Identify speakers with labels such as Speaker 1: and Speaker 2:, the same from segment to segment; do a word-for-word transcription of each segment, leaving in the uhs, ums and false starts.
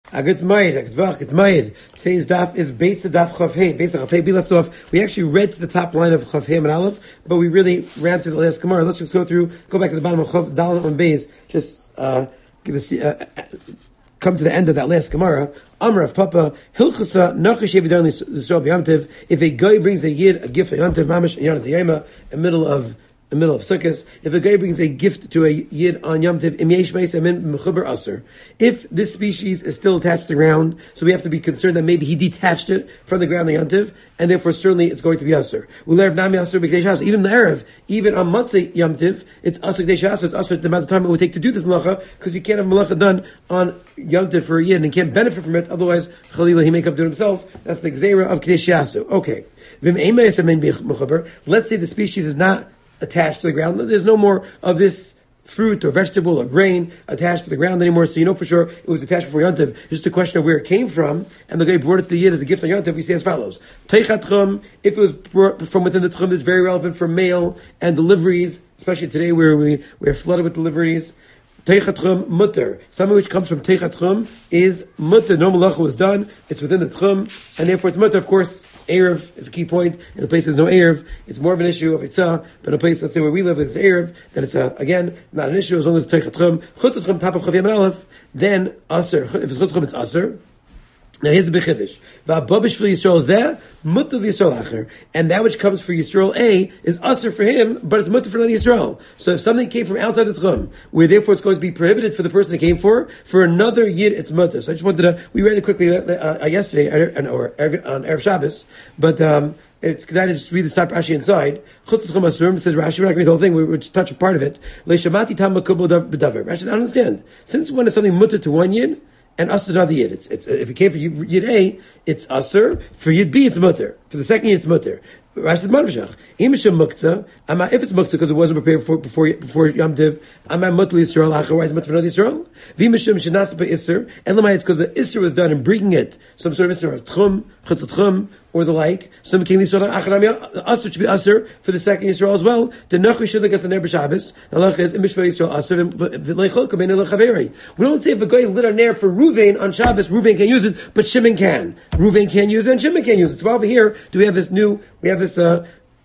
Speaker 1: A good mayid, a good vach, good mayid. Today's daf is Beitz daf Chav Hey. Beitz Chav Hey. We left off. We actually read to the top line of Chav Hey and Aleph, but we really ran through the last Gemara. Let's just go through, go back to the bottom of Chav Dalet and Beis. Just uh, give us, uh, come to the end of that last Gemara. Amar of Papa Hilchasa Nachash Yevidarli Yisrael B'Yamtiv. If a guy brings a yid a gift of Yamtiv Mamish in Yonat Yema, in the middle of the middle of Sukkot, if a guy brings a gift to a yid on Yom Tiv, im yesh meis amin mechuber aser. If this species is still attached to the ground, so we have to be concerned that maybe he detached it from the ground on Yom Tiv, and therefore certainly it's going to be aser. Ulerev nami aser b'kdei shas. Even the Erev, even on Matzah Yom Tiv, it's aser b'kdei shas. It's aser the amount of time it would take to do this malacha, because you can't have malacha done on Yom Tiv for a yid and he can't benefit from it. Otherwise, Chalila he may come to himself. That's the gzeira of kdei shasu. Okay. Vim ein meis amin mechuber. Let's say the species is not attached to the ground. There's no more of this fruit or vegetable or grain attached to the ground anymore, so you know for sure it was attached before Yontiv. Just a question of where it came from, and the guy brought it to the Yid as a gift on Yontiv. We say as follows: Teichat Tchum, if it was brought from within the Tchum, this is very relevant for mail and deliveries, especially today where we we're flooded with deliveries. Teichat Tchum mutter. Something which comes from Teichat Tchum is mutter. No malacha was done. It's within the Tchum, and therefore it's mutter. Of course, Erev is a key point. In a place there's no Erev, it's more of an issue of Itzah. But in a place, let's say where we live, it's Erev, then it's uh, again not an issue as long as it's Teichat Tchum. Chutz Tchum top of Chav Yam and Aleph. Then Aser. If it's Chutz Tchum, it's Aser. Now here's the b'chiddush. Va'ababish for Yisrael zeh mutter Yisrael acher, and that which comes for Yisrael A is aser for him, but it's mutter for another Yisrael. So if something came from outside the Tchum, where therefore it's going to be prohibited for the person it came for, for another yid it's mutter. So I just wanted to. We read it quickly uh, uh, yesterday, uh, or on Erev Shabbos, but. Um, It's because I just read the stop Rashi inside. Chutz Tchum Asurim, it says Rashi, we're not going to read the whole thing, we we'll just touch a part of it. Leishamati tam makubel b'davar. Rashi says, I don't understand. Since when is something mutter to one yid, and us to another yid? It's, it's, if it came for yid A, it's aser. For yid B, it's mutter. For the second yid, it's mutter. Rashi says, Manvashach. Imisham muktzah, if it's muktzah because it wasn't prepared before, before, before Yom Tiv, am I mutter Yisrael acher, why is it mutter for another Yisrael? Vimisham shenas ba'isr, and lemay, it's because the isr was done in bringing it, some sort of isr of tchum, chutz tchum, or the like. Some king Yisrael acher, aser should be aser for the second Yisrael as well. The nachri should like us on Erev Shabbos. The halach is, imishva Yisrael aser, v'leichol kamein elechaveri. We don't say if a guy lit on air for Ruvain on Shabbos, Ruvain can't use it, but Shimon can. Ruvain can't use it, and Shimon can't use it. So over here, do we have this new, we have this, uh,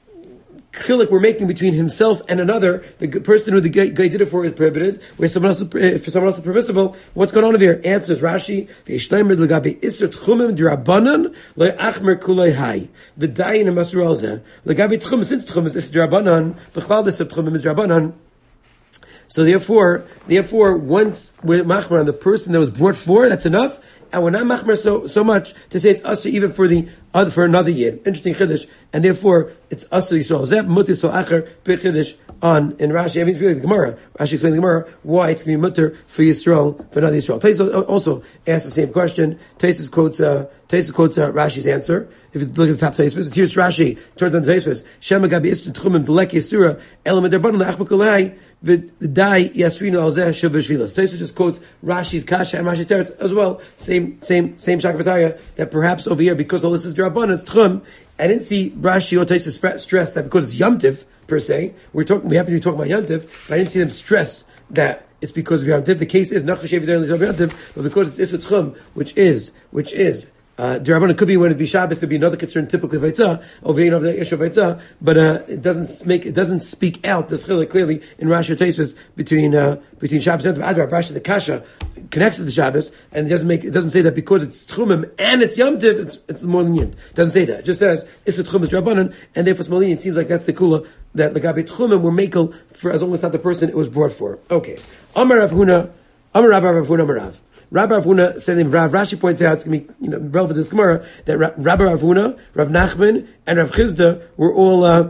Speaker 1: chilik we're making between himself and another. The person who the guy, guy did it for is prohibited, where someone else, if someone else is permissible. What's going on over here? Answers Rashi: V'yishleimer l'gabe iser tchumim d'Rabbanan le'achmer kulei hai v'dayin ha'masur al zeh l'gabe tchum, since tchum is iser d'Rabbanan v'chlal des of tchumim is d'Rabbanan. So therefore, therefore, once we're machmer on the person that was brought for, that's enough. And we're not machmer so so much to say it's usher even for the other for another yid. Interesting chiddush, and therefore it's usher Yisrael. Zeb mutter Yisrael acher per chiddush on in Rashi. I mean, it's really the Gemara. Rashi explains the Gemara why it's going to be mutter for Yisrael for another Yisrael. Taisus also asks the same question. Taisus quotes uh, Taisus quotes uh, Rashi's answer. If you look at the top Taisus, it's here's Rashi towards the Taisus. Shema gabi istun tchumim v'lek yisura elam derbanan le'achma kolei v'dai yasrina al zeh shav v'shvilas. Taisus just quotes Rashi's kasha and Rashi's teretz as well. Same. Same, same shakvataya, that perhaps over here, because the list is Drabanan, it's Tchum. I didn't see Rashi or Taisa stress that because it's Yom Tiv, per se. We're talking, we happen to be talking about Yom Tiv, but I didn't see them stress that it's because of Yom Tiv. The case is, Nachash Yevidarli Yisrael B'Yom Tiv, but because it's Isra Tchum, which is, which is, Uh, Derabbanan could be when it be Shabbos, there'd be another concern typically of Eitzah, over here of the issue of Eitzah, but, uh, it doesn't make, it doesn't speak out this chilek clearly in Rashi Tosfos between, uh, between Shabbos and Adar. Rashi, the Kasha connects to the Shabbos, and it doesn't make, it doesn't say that because it's Tchumim and it's Yom Tiv, it's, it's more lenient. It doesn't say that. It just says, it's a Tchum, it's Derabbanan, and therefore it's more lenient. It seems like that's the kula, that Lagabe Tchumim were makel for as long as it's not the person it was brought for. Okay. Amar Rav Huna, Amar Rav Rav Huna, Amar Rav. Rabbi Rav Huna said in Rav, Rashi points out, it's going to be you know, relevant to this Gemara, that Rabbi Rav Huna, Rav Nachman, and Rav Chizda were all uh,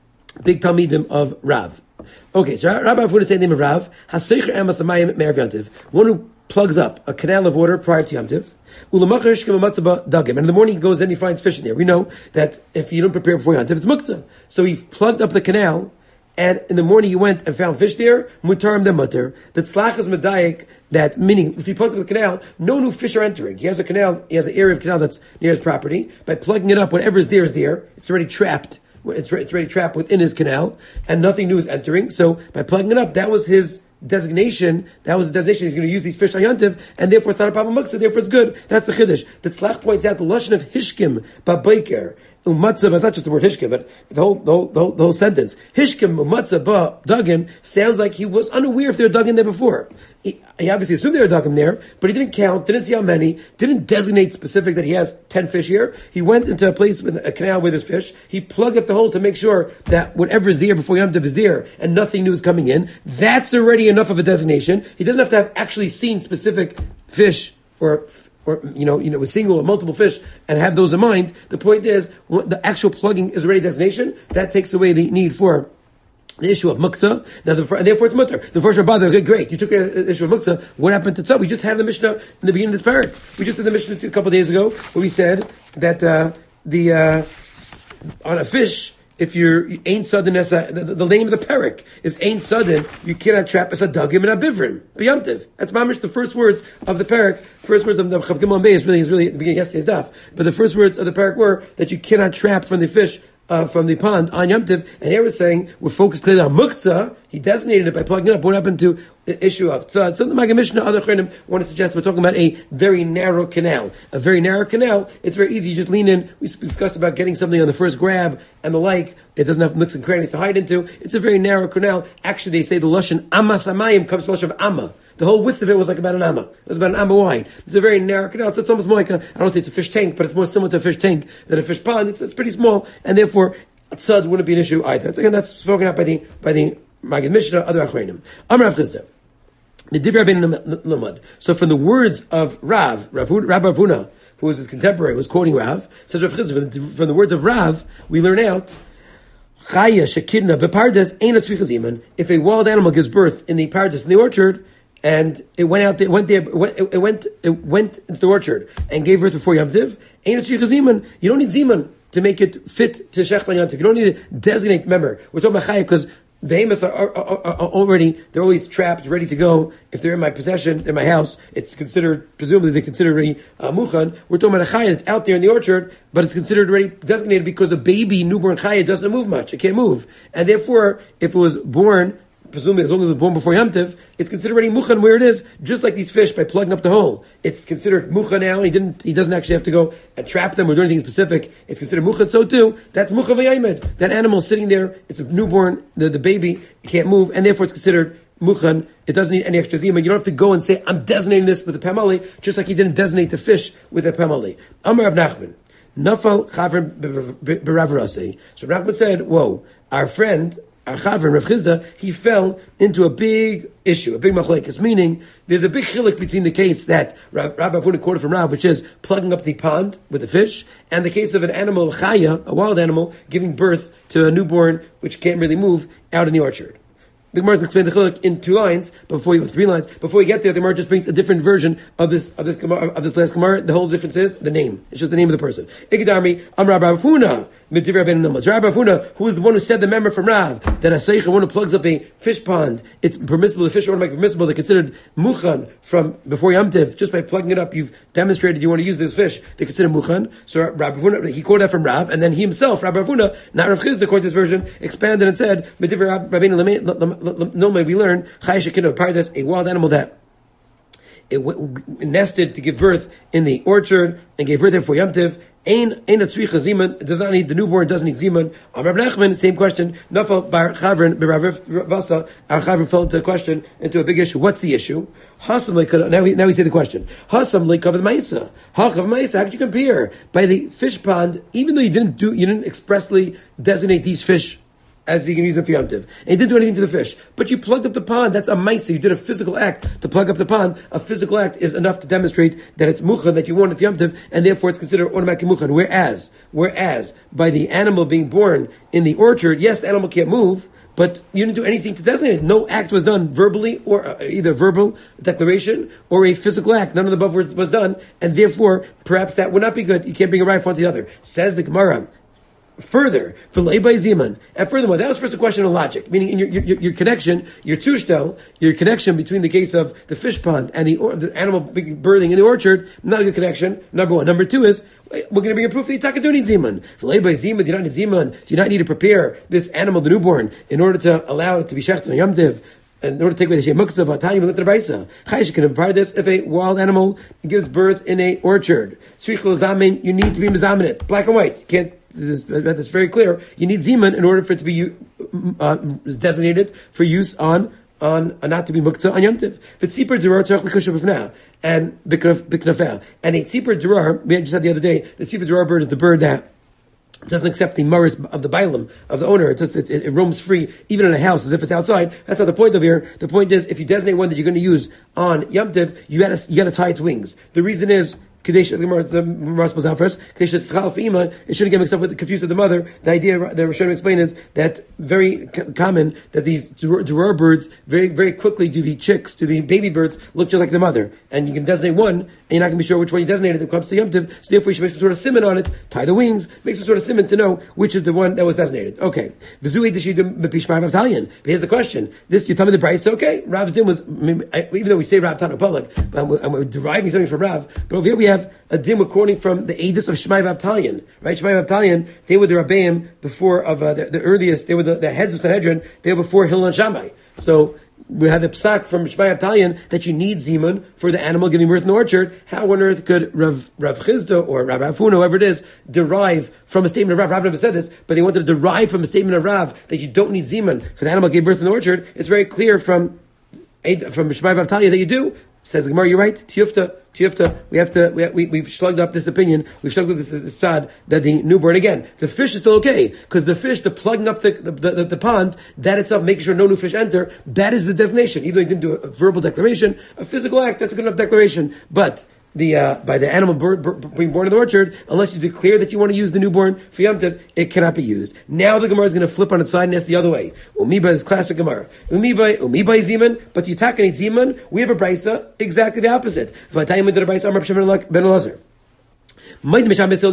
Speaker 1: big Talmidim of Rav. Okay, so Rabbi Rav Huna said the name of Rav, HaSeicher Emas Amayim Me'erev Yom Tiv, one who plugs up a canal of water prior to Yom Tiv, Ulamachar Shkem Matzah Dagim, and in the morning he goes in and he finds fish in there. We know that if you don't prepare before Yom Tiv, it's Muktzah. So he plugged up the canal, and in the morning he went and found fish there, mutarim the mutter. That tzlach is medayik, that meaning if he plugs up the canal, no new fish are entering. He has a canal, he has an area of canal that's near his property. By plugging it up, whatever is there is there. It's already trapped. It's, it's already trapped within his canal, and nothing new is entering. So by plugging it up, that was his designation. That was the designation. He's going to use these fish on Yantiv, and therefore it's not a problem muktzah. Therefore it's good. That's the chiddush. The Tzlach points out the lashon of hishkim ba'boiker umatzah. It's not just the word hishkim, but the whole the whole, the whole, the whole sentence. Hishkim umatzah ba dugim sounds like he was unaware if they were dug in there before. He, he obviously assumed they were dug in there, but he didn't count, didn't see how many, didn't designate specific that he has ten fish here. He went into a place with a canal with his fish. He plugged up the hole to make sure that whatever is there before Yom Tov is there, and nothing new is coming in. That's already enough of a designation. He doesn't have to have actually seen specific fish or. Or you know, you know, with single or multiple fish, and have those in mind. The point is, the actual plugging is already designation. That takes away the need for the issue of muktzah. Now, the, and therefore it's mutter. The first Rabbah, okay, great. You took the issue of muktzah. What happened to tzah? We just had the Mishnah in the beginning of this parak. We just had the Mishnah a couple of days ago where we said that uh, the uh, on a fish. If you're ain't sudden as a, the, the name of the parak is ain't sudden, you cannot trap as a dugim and a bivrim b'yamtiv. That's mamish the first words of the parak. First words of the Chav Gimel Beis is really is really at the beginning of yesterday's daf. But the first words of the parak were that you cannot trap from the fish uh, from the pond on Yom Tov. And here we're saying we're focused clearly on muktzah. He designated it by plugging it up. What happened to the issue of tzad? So the Maggid Mishnah, other chayrim want to suggest we're talking about a very narrow canal. A very narrow canal. It's very easy. You just lean in. We discussed about getting something on the first grab and the like. It doesn't have nooks and crannies to hide into. It's a very narrow canal. Actually, they say the lashon amas amayim comes from the lashon of amma. The whole width of it was like about an amma. It was about an amma wide. It's a very narrow canal. It's, it's almost more like a, I don't say it's a fish tank, but it's more similar to a fish tank than a fish pond. It's, it's pretty small, and therefore tzad wouldn't be an issue either. So again, that's spoken out by the by the Maggid Mishnah, other achreinim. Amar Rav Chisda. The Divrei Rabbeinu Lamad. So from the words of Rav, Rav Rabbi Avuna, who was his contemporary, was quoting Rav, says Rav Chisda, from the, from the words of Rav, we learn out, Chaya shekidna bepardes ein atzricha ziman. If a wild animal gives birth in the pardes, in the orchard, and it went out there, it went there, it went, it went, it went into the orchard and gave birth before Yom Tiv, ein atzricha ziman. You don't need ziman to make it fit to Shech Ban Yom Tiv. You don't need to designate. Remember, we're talking about Chaya because behemoths are, are, are, are already, they're always trapped, ready to go. If they're in my possession, in my house, it's considered, presumably they're considered already uh, muchan. We're talking about a chaya that's out there in the orchard, but it's considered already designated because a baby newborn chaya doesn't move much. It can't move. And therefore, if it was born, presumably as long as it was born before Yom Tov, it's considered already muchan where it is, just like these fish by plugging up the hole. It's considered muchan now. He didn't, he doesn't actually have to go and trap them or do anything specific. It's considered muchan, so too. That's muchan v'yaymed. That animal sitting there, it's a newborn, the, the baby, it can't move, and therefore it's considered muchan. It doesn't need any extra zima. You don't have to go and say, I'm designating this with the pamali, just like he didn't designate the fish with the pamali. Amar Rav Nachman. Nafal chavrim b'Rav Rasei. So Rav Nachman said, whoa, our friend, our Chavrim, Rav Chisda, he fell into a big issue, a big machlekes, meaning there's a big chilik between the case that Rabbi Avuna quoted from Rav, which is plugging up the pond with the fish, and the case of an animal, chaya, a wild animal, giving birth to a newborn which can't really move out in the orchard. The Gemara explains the chiluk in two lines, but before you go three lines, before we get there, the Gemara just brings a different version of this of this of this last Gemara. The whole difference is the name. It's just the name of the person. Ikedarmi Amar Rav Huna Midivrei Rabbeinu Lamad. Rabbi Huna, who is the one who said the member from Rav that a seicha, one who plugs up a fish pond, it's permissible. The fish are make permissible. They're considered muchan from before Yom Tiv. Just by plugging it up, you've demonstrated you want to use this fish. They consider muchan. So Rabbi Huna, he quoted that from Rav, and then he himself, Rabbi Huna, not Rav Chisda, according to this version, expanded and said Midivrei Rabbeinu Lamad. No, may we learn Pardes, a wild animal that it w- nested to give birth in the orchard and gave birth there for Yom Tiv. Ein ein atzricha ziman. It does not need the newborn. Doesn't need ziman. On Rav Nachman, same question. Nafal bar chavrin b'Rav Vasa. Our chavrin fell into a question, into a big issue. What's the issue? Hasam leikav. Now we now we say the question. Hasam leikav the ma'isa. Hachav ma'isa. How could you compare by the fish pond? Even though you didn't do, you didn't expressly designate these fish as you can use them for Yom Tiv. And you didn't do anything to the fish. But you plugged up the pond. That's a maisa. You did a physical act to plug up the pond. A physical act is enough to demonstrate that it's muchan, that you wanted for Yom Tiv, and therefore it's considered automatically muchan. Whereas, whereas, by the animal being born in the orchard, yes, the animal can't move, but you didn't do anything to designate it. No act was done verbally, or uh, either verbal declaration, or a physical act. None of the above words was done, and therefore, perhaps that would not be good. You can't bring a right front to the other. Says the Gemara. Further, and furthermore, that was first a question of logic, meaning in your, your, your connection, your tushtel, your connection between the case of the fish pond and the, or, the animal birthing in the orchard, not a good connection, number one. Number two is, we're going to bring a proof that you do need ziman. Do you not need ziman? Do you not need to prepare this animal, the newborn, in order to allow it to be shecht on Yom Tiv? in order to take away the shame, muktzah v'atayim l'ter brisa. Chayish can impart this if a wild animal gives birth in a orchard. Tzrich l'zamin, you need to be mezamin it, black and white. You can't. This, that's very clear. You need zimun in order for it to be uh, designated for use on on uh, not to be muktzah on Yom Tov. The tzipor durar tzarich l'kusha b'fnei and b'knafel. And a tzipor durar, we just said the other day, the tzipor durar bird is the bird that doesn't accept the maris of the bailam of the owner. It just it, it, it roams free, even in a house, as if it's outside. That's not the point of here. The point is, if you designate one that you're going to use on Yom Tov, you got to you got to tie its wings. The reason is, Kadesh, the Gemara spells out first. Kadesh Tzchal Fima. It shouldn't get mixed up with confused with the mother. The idea that we're trying to explain is that very c- common that these durar birds very very quickly do the chicks, do the baby birds look just like the mother, and you can designate one, and you're not going to be sure which one you designated when it comes to Yom Tov. So therefore, you should make some sort of simon on it, tie the wings, make some sort of simon to know which is the one that was designated. Okay. V'zui d'shidim b'pishmar v'avtalion. But here's the question: this you tell me the price? Okay, Rav's din was I mean, I, even though we say Rav Tana Public, but I'm, I'm deriving something from Rav. But over here we have a dim according from the Aedis of Shmai Vavtalion, right? Shmai Vavtalion, they were the Rabbeim before of uh, the, the earliest. They were the, the heads of Sanhedrin. They were before Hillel and Shammai. So we have the psak from Shmai Vavtalion that you need zimun for the animal giving birth in the orchard. How on earth could Rav Rav Chizda or Rav Afuna, whoever it is, derive from a statement of Rav? Rav never said this, but they wanted to derive from a statement of Rav that you don't need zimun for the animal giving birth in the orchard. It's very clear from from Shmai Vavtalion that you do. Says the Gemara, you're right. Tiyufta, tiyufta. We have to. We, we we've slugged up this opinion. We've slugged up this, this sad that the newborn again. The fish is still okay because the fish, the plugging up the the, the the pond, that itself, making sure no new fish enter. That is the designation. Even though you didn't do a, a verbal declaration, a physical act, that's a good enough declaration. But the uh, by the animal bird, bird, being born in the orchard, unless you declare that you want to use the newborn for Yom Tov, it cannot be used. Now the Gemara is going to flip on its side and ask the other way. Umiba is classic Gemara. Umiba, umiba is zimun, but the attack and zimun, we have a brisa exactly the opposite. V'atayim into the brisa Amar B'Shem ben Elazar. That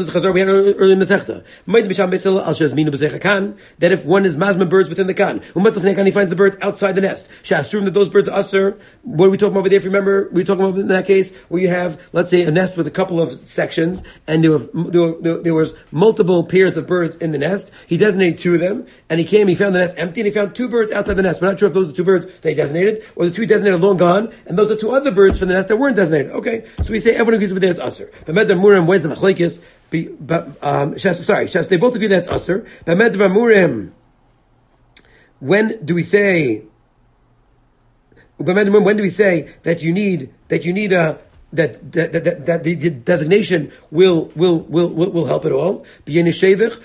Speaker 1: if one is mazman birds within the kan, he finds the birds outside the nest. Assume that those birds are usher. What are we talking about over there? If you remember, we were talking about in that case where you have, let's say, a nest with a couple of sections, and there, were, there, were, there was multiple pairs of birds in the nest. He designated two of them, and he came, he found the nest empty, and he found two birds outside the nest. We're not sure if those are the two birds that he designated, or the two he designated long gone, and those are two other birds from the nest that weren't designated. Okay, so we say everyone agrees with this usher. Machlekes, um, sorry, they both agree that it's usher. When do we say? When do we say that you need that you need a that that that, that the, the designation will will will will, will help at all? This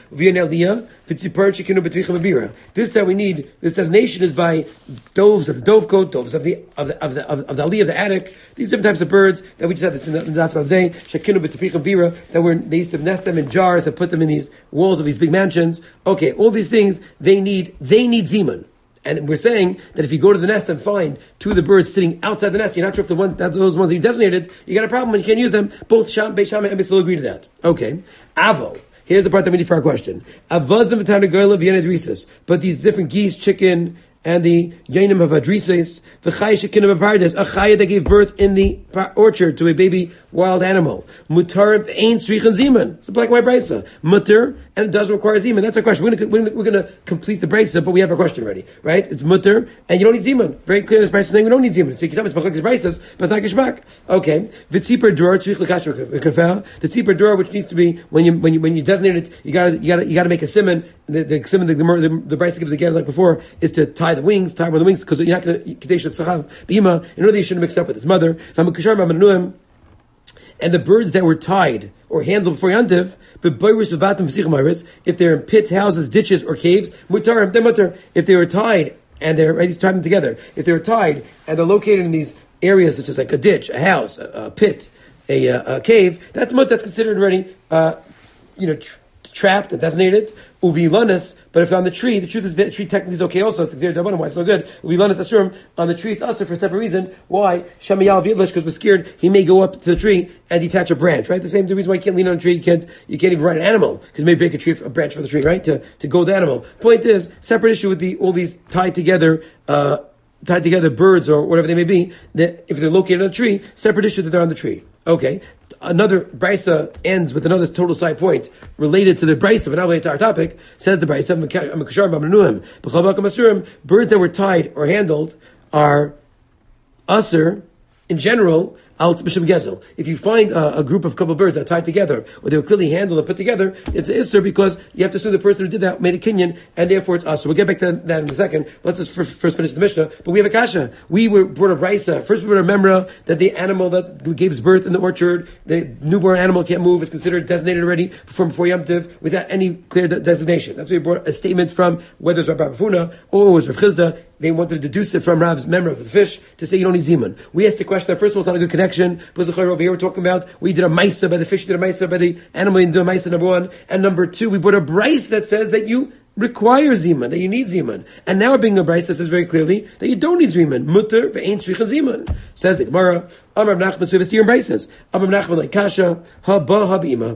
Speaker 1: that we need, this designation is by doves of the dove coat, doves of the of the of the of, of the aliyah of the attic. These different types of birds that we just had this in the, in the other day. Shekinu b'tefichim bira, that were they used to nest them in jars and put them in these walls of these big mansions. Okay, all these things they need they need zimun. And we're saying that if you go to the nest and find two of the birds sitting outside the nest, you're not sure if the ones, that those ones that you designated, you got a problem and you can't use them. Both Sham, Beit Shammai and Beit Hillel agree to that. Okay. Avo. Here's the part that we need for our question. Avazim v'tana goyla v'yenadrisis. But these different geese, chicken, and the Yainim of Adrises, the Chaya Shekinim of Pardes, a Chaya that gave birth in the orchard to a baby wild animal. Mutar ain't Srichan Ziman. It's a black and white brisa. Mutar, and it does require Ziman. That's our question. We're going we're we're to complete the brisa, but we have a question already, right? It's Mutar, and you don't need Ziman. Very clear, this brisa is saying we don't need Ziman. So you can tell me it's Machlekes brisas, but it's not Geshmak. Okay. The tzipor drawer, the tzipor drawer, which needs to be, when you, when you, when you designate it, you gotta, you gotta, you gotta make a simon. The, the simon, the, the, the brisa gives again, like before, is to tie the wings, tie where the wings, because you're not going to kadesh tzachav b'ima. In order, you shouldn't mix up with its mother. And the birds that were tied or handled before Yantiv, if they're in pits, houses, ditches, or caves, mutar, they're mutar. If they were tied and they're right, tied them together, if they were tied and they're located in these areas such as like a ditch, a house, a, a pit, a, a, a cave, that's mutar. That's considered already, uh, you know. Tr- trapped and designated, uvilanis, but if it's on the tree, the truth is the tree technically is okay also, it's exerted why it's so good. Uvilanis asurum, on the tree it's also for a separate reason. Why? Shamayal v'yivlash, because we're scared he may go up to the tree and detach a branch, right? The same the reason why you can't lean on a tree, you can't, you can't even ride an animal, because maybe break a tree, a branch for the tree, right? To, to go the animal. Point is, separate issue with the, all these tied together, uh, tied together birds or whatever they may be, that if they're located on a tree, separate issue that they're on the tree. Okay. Another brisa ends with another total side point related to the brisa, but not related to our topic. Says the brisa, birds that were tied or handled are Aser, in general, Alt B'Shem Gezel. If you find uh, a group of couple of birds that are tied together, or they were clearly handled and put together, it's an Isser because you have to assume the person who did that made a kinyan, and therefore it's us. So we'll get back to that in a second. Let's just first, first finish the Mishnah. But we have a kasha. We were brought a brisa. First we brought a memra that the animal that gave birth in the orchard, the newborn animal can't move, is considered designated already before before Yom Tov without any clear de- designation. That's why we brought a statement from whether it's Rabbi Bafuna or it was Rav Chizda. They wanted to deduce it from Rav's memra of the fish to say you don't need zimun. We asked the question that first of all it's not a good connection. Because over here we're talking about we did a maisa by the fish, did a maisa by the animal, you did a maisa number one, and number two we brought a bryce that says that you require zimun, that you need zimun, and now we're being a bryce that says very clearly that you don't need zimun. Mutter ve'ein shvichen zimun. Says the Gemara. Amar Nachman, so we have steer and bryces. Amar Nachman like kasha haba habima.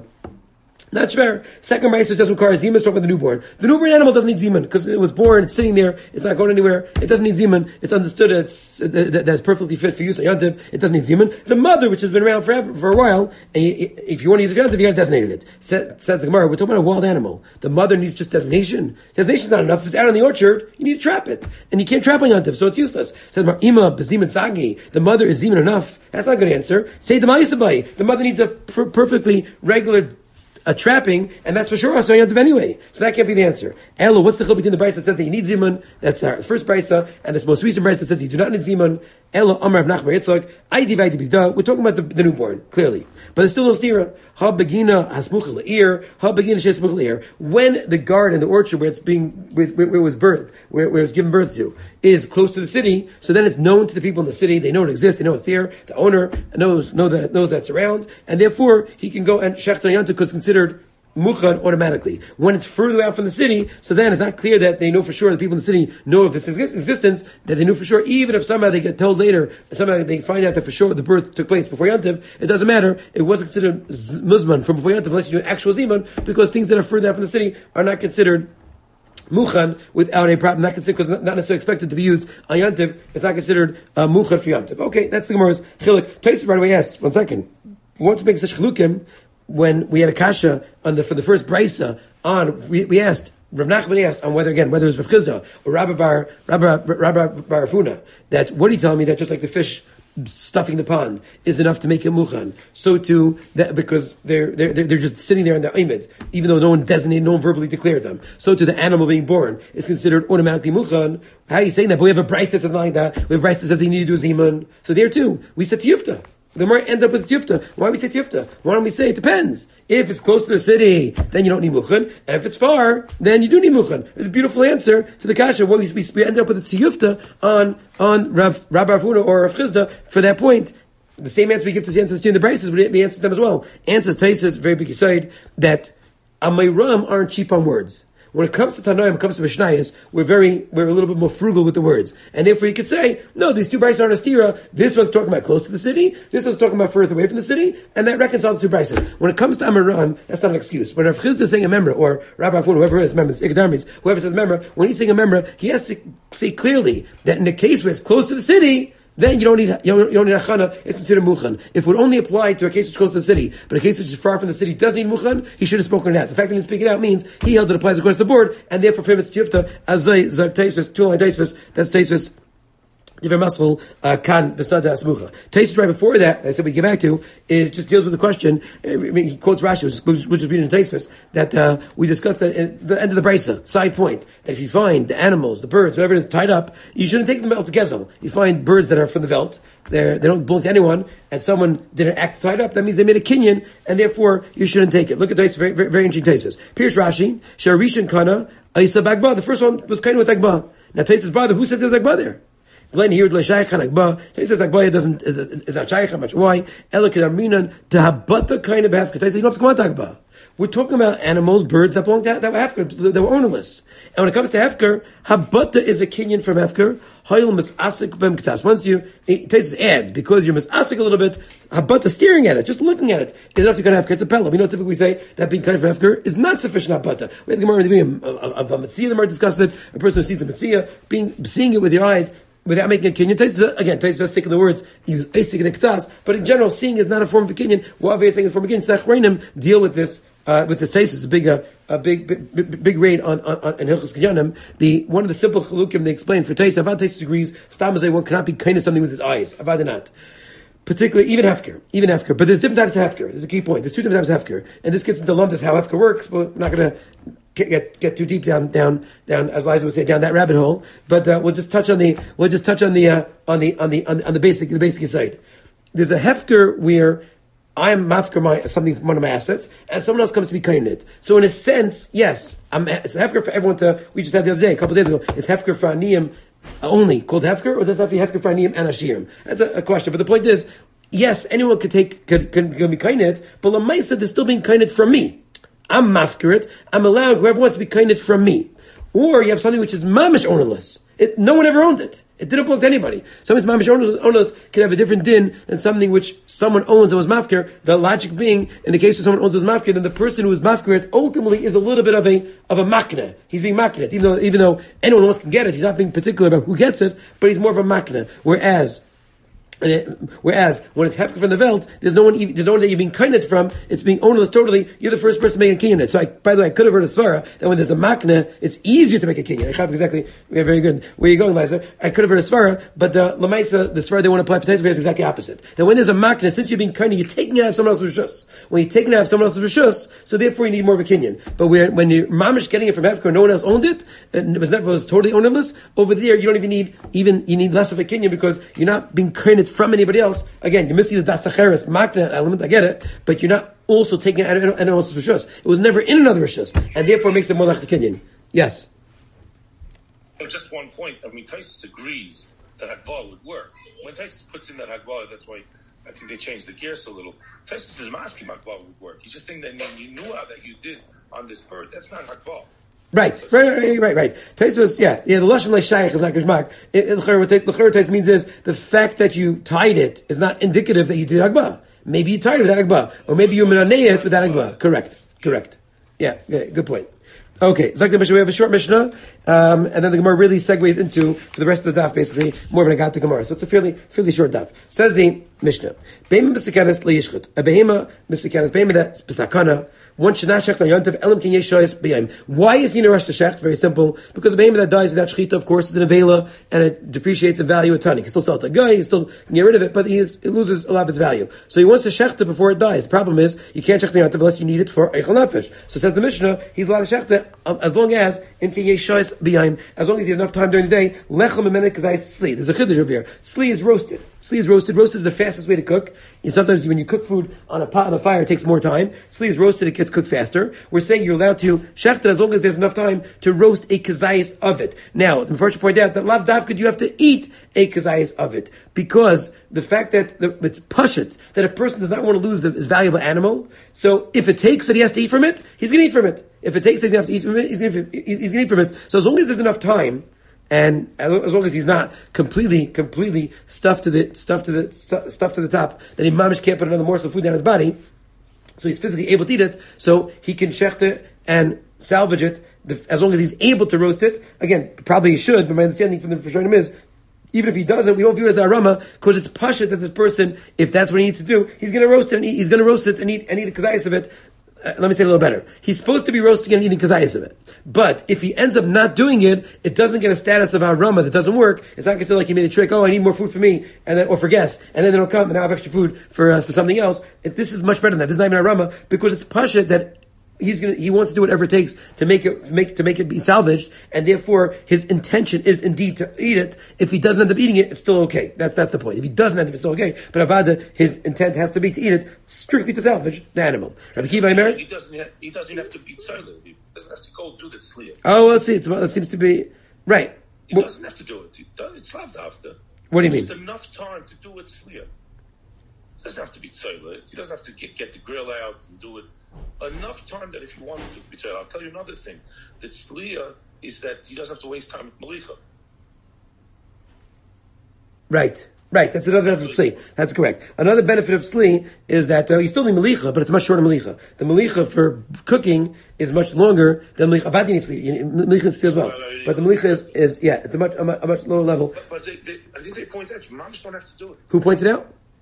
Speaker 1: Not fair. Second Meister doesn't require Zeman. Talk about the newborn. The newborn animal doesn't need Zeman because it was born, it's sitting there, it's not going anywhere. It doesn't need Zeman. It's understood that it's, that, that's perfectly fit for use on Yontiv. It doesn't need Zeman. The mother, which has been around forever, for a while, and you, if you want to use it Yontiv, you got to designate it. Says, says the Gemara, we're talking about a wild animal. The mother needs just designation. Designation's not enough. If it's out in the orchard, you need to trap it. And you can't trap on Yontiv, so it's useless. Says the Ima, Beziman Sagi, the mother is Zeman enough. That's not a good answer. Say the Maisabai, the mother needs a per- perfectly regular a trapping, and that's for sure also Yontiv anyway. So that can't be the answer. Elo, what's the chil between the brisa that says that you need zimun? That's our first brisa, and this most recent brisa that says you do not need zimun. Elo, Amar Rav Nachman Yitzchak, I divide the bida. We're talking about the, the newborn, clearly. But there's still no stira. Ha begina hasmuch le'ir, ha begina shesmuch le'ir. When the garden, the orchard where it's being, where, where it was birthed, where, where it's given birth to, is close to the city, so then it's known to the people in the city, they know it exists, they know it's there, the owner knows, know that, knows that's around, and therefore, he can go and shechter yontif because it's considered mukhan automatically. When it's further out from the city, so then it's not clear that they know for sure, the people in the city know of its existence, that they knew for sure, even if somehow they get told later, somehow they find out that for sure the birth took place before Yantiv, it doesn't matter, it wasn't considered muzman from before Yantiv unless you do an actual ziman, because things that are further out from the city are not considered Muchan without a problem, not considered, because not necessarily expected to be used on Yantiv, it's not considered uh, Muchan for Yantiv. Okay, that's the Gemara's Chilik. Taisa right away asks, one second, once we make such Chilukim, when we had a kasha on the, for the first brisa on, we, we asked, Rav Nachman asked on whether, again, whether it was Rav Chizda or Rabbi Bar, Rabbi, Rabbi Bar Afuna, that, what are you telling me that just like the fish stuffing the pond is enough to make it muchan? So too, that, because they're, they're, they're just sitting there in the imid, even though no one designated, no one verbally declared them. So too, the animal being born is considered automatically muchan. How are you saying that? But we have a brayse that says like that. We have a brayse that says they need to do a zimun. So there too, we said tiyufta. The more end up with tiyufta. Why do we say tiyufta? Why don't we say it depends? If it's close to the city, then you don't need muchan. And if it's far, then you do need muchan. It's a beautiful answer to the kasha. What we, we, we end up with a tiyufta on, on Rav, Rabbi Afuna or Rav Chizda for that point. The same answer we give to the answers to the braces, but we answer them as well. Answers Taisus, very big aside, that Amayram aren't cheap on words. When it comes to Tanoim, when it comes to Mishnayos, we're very, we're a little bit more frugal with the words. And therefore you could say, no, these two brises aren't a stira. This one's talking about close to the city, this one's talking about further away from the city, and that reconciles the two brises. When it comes to Amaram, that's not an excuse. When Rav Chizda is saying a member, or Rabbi Afun, whoever is member, whoever says member, when he's saying a member, he has to say clearly that in the case where it's close to the city, then you don't need, you don't, you don't need achana, it's considered muchan. If it would only apply to a case which goes to the city, but a case which is far from the city doesn't need muchan, he should have spoken that. The fact that he didn't speak it out means he held it applies across the board, and therefore for him it's tifta, as zay, zay, taisvis, two line taisvis, that's taisvis, Divrei Masechel kan besada asmucha. Taisvis right before that, I said we get back to, is just deals with the question. I mean, he quotes Rashi, which, which is reading in Taisvis, that uh, we discussed that at the end of the brisa. Side point that if you find the animals, the birds, whatever it is tied up, you shouldn't take them out to gezel. You find birds that are from the veld, they they don't belong to anyone, and someone didn't act tied up. That means they made a kinyan, and therefore you shouldn't take it. Look at Taisvis, very, very, very interesting Taisvis. Pirush Rashi, Sharishan kana Aisa Bagba. The first one was kind of with Agba. Now Taisvis brother, who said there was Agba there? Glenn here l'shayich hanagba. He says Agba doesn't is, is not shayich much. Why? Elakedarminan to habata kind of hefker. He says you don't have to come out to Agba. We're talking about animals, birds that belong to that were hefker, that were ownerless. And when it comes to hefker, habata is a kinyan from hefker. Hayil misasik bem k'tas. Once you it takes adds because you're misasik a little bit. Habata staring at it, just looking at it is enough to kind of hefker. It's a pella. We know typically we say that being kind of hefker is not sufficient habata. We have the Gemara in the beginning of a mitzvah. The Gemara discussed it. A person who sees the mitzvah, being seeing it with your eyes, without making a kinyan. Taisvis, again, Taisvis is sick of the words, use Esik and Ektas, but in general, seeing is not a form of a kinyan. What are saying is a form of a kinyan? So Achreinim deal with this uh, with this taste, it's a big, uh, a big, big, big, big raid on, on, on in Hilchos Kinyanim. The, one of the simple chalukim they explain for taste, Avad taste agrees, Stam say one cannot be kind of something with his eyes. Avad not. Particularly, even hefker, even hefker. But there's different types of hefker. There's a key point. There's two different types of hefker. And this gets into lumdas how hefker works, but we're not going to get, get get too deep down, down, down, as Liza would say, down that rabbit hole. But, uh, we'll just touch on the, we'll just touch on the, uh, on the, on the, on, on the basic, the basic side. There's a hefker where I'm mafker my, something from one of my assets, and someone else comes to be kind it. So in a sense, yes, I'm, it's a hefker for everyone to, we just had the other day, a couple of days ago, is hefker for aniyim only called hefker, or does that have to be hefker for aniyim and ashirim? That's a, a question. But the point is, yes, anyone could take, could, could, could be kinded, but Lamaisa, they're still being kinded from me. I'm mafkirit. I'm allowing whoever wants to be kinded from me. Or you have something which is mamish ownerless. It, no one ever owned it. It didn't belong to anybody. Something's mamish ownerless can have a different din than something which someone owns and was mafkir. The logic being, in the case where someone owns and was mafkir, then the person who is mafkirit ultimately is a little bit of a, of a makna. He's being makna. Even though, even though anyone else can get it, he's not being particular about who gets it, but he's more of a makna. Whereas, And it, whereas when it's hefker from the Welt, there's no one, there's no one that you're being kinded from. It's being ownerless totally. You're the first person making a kinyan. So, I, by the way, I could have heard a svara that when there's a makna, it's easier to make a kinyan. I have exactly. Yeah, very good. Where are you going, Liza? I could have heard a svara, but the lamaisa, the svara they want to apply for taste is exactly opposite. That when there's a makna, since you're being kinded, you're taking it out of someone else's rishus. When you're taking it out of someone else's rishus, so therefore you need more of a kinyan. But where, when you're mamish getting it from hefker, no one else owned it, and it was never was totally ownerless. Over there, you don't even need even you need less of a kinyan because you're not being kinded from anybody else. Again, you're missing the dasacheres makna element. I get it, but you're not also taking it out of anyone else's rishus. It was never in another rishus, and therefore it makes it more like the kinyan. Yes.
Speaker 2: Well, just one point. I mean, Taisus agrees that Hagvah would work. When Taisus puts in that Hagvah, that's why I think they changed the gears a little. Taisus is asking Hagvah would work. He's just saying that you knew how that you did on this bird. That's not Hagvah.
Speaker 1: Right, right, right, right, right. Taisus, yeah, yeah. The lashon leishayich is not geshmak. What the Tais means is the fact that you tied it is not indicative that you did Hagvah. Maybe you tied it with that Hagvah, or maybe you menanei it with that Hagvah. Correct, correct. Yeah, yeah, good point. Okay, Zak the Mishnah. We have a short Mishnah, um, and then the Gemara really segues into for the rest of the daf, basically more of an agat Gemara. So it's a fairly, fairly short daf. Says the Mishnah: Beima b'sikanas leishchut. A behema b'sikanas behema that's b'sakana. One should not shecht on Yontav, elam kin yeshoyes b'yayim. Why is he in a rush to shecht? Very simple. Because a behemoth that dies without shechita, of course, is an avela, and it depreciates in value a ton. He can still sell it to a guy, he still can get rid of it, but he is, it loses a lot of its value. So he wants to shecht it before it dies. The problem is, you can't shecht on Yontav unless you need it for eichel nefesh. So says the Mishnah, he's allowed to shecht it as long as, im kin yeshoyes b'yayim, as long as he has enough time during the day, lechem emenek kazayis sli. There's a chiddush over here. Sli is roasted. Sli is roasted. Roasted is the fastest way to cook. And sometimes when you cook food on a pot on a fire, it takes more time. Sli is roasted, it gets cooked faster. We're saying you're allowed to shecht it as long as there's enough time to roast a kazayis of it. Now, the first point out that lav davka, you have to eat a kazayis of it. Because the fact that the, it's pashut, that a person does not want to lose the, his valuable animal, so if it takes that he has to eat from it, he's going to eat from it. If it takes that he has to eat from it, he's going to, he's going to eat from it. So as long as there's enough time, and as long as he's not completely, completely stuffed to the stuffed to the stuffed to the top, that he mamish can't put another morsel of food down his body, so he's physically able to eat it. So he can shecht it and salvage it as long as he's able to roast it. Again, probably he should, but my understanding from the Rishonim is, even if he doesn't, we don't view it as a rama because it's pashut that this person, if that's what he needs to do, he's going to roast it and eat, he's going to roast it and eat and eat a kazayis of it. Uh, let me say it a little better. He's supposed to be roasting and eating kazayis of it. But if he ends up not doing it, it doesn't get a status of arama that doesn't work. It's not considered like he made a trick. Oh, I need more food for me, and then or for guests, and then they don't come, and now I have extra food for uh, for something else. It, this is much better than that. This is not even arama because it's pashut that he's gonna he wants to do whatever it takes to make it make to make it be salvaged, and therefore his intention is indeed to eat it. If he doesn't end up eating it, it's still okay. That's that's the point. If he doesn't end up, it's still okay. But avada, his intent has to be to eat it strictly to salvage the animal. Rabbi Kiva Aimer?
Speaker 2: He doesn't have, he doesn't have to be tzarle. He doesn't have to go do the tzliya.
Speaker 1: Oh, let's see. It's, it seems to be right.
Speaker 2: He
Speaker 1: well,
Speaker 2: doesn't have to do it. He does, it's lav davka.
Speaker 1: What do you mean?
Speaker 2: Just enough time to do it tzliya. He doesn't have to be tzarle. He doesn't have to get, get the grill out and do it. Enough time that if you want to be tzarle. I'll tell you another thing. The tzliya is that he doesn't have to waste time with malicha.
Speaker 1: Right. Right, that's another benefit of Sli. That's correct. Another benefit of Sli is that uh, you still need Melicha, but it's a much shorter Melicha. The Melicha for cooking is much longer than Melicha. Avadi needs Sli. Melicha needs Sli as well. But the Melicha is, is yeah, it's a much, a much, a much lower level.
Speaker 2: But, but they, they, I think they point out, moms don't have to do it.
Speaker 1: Who points it out?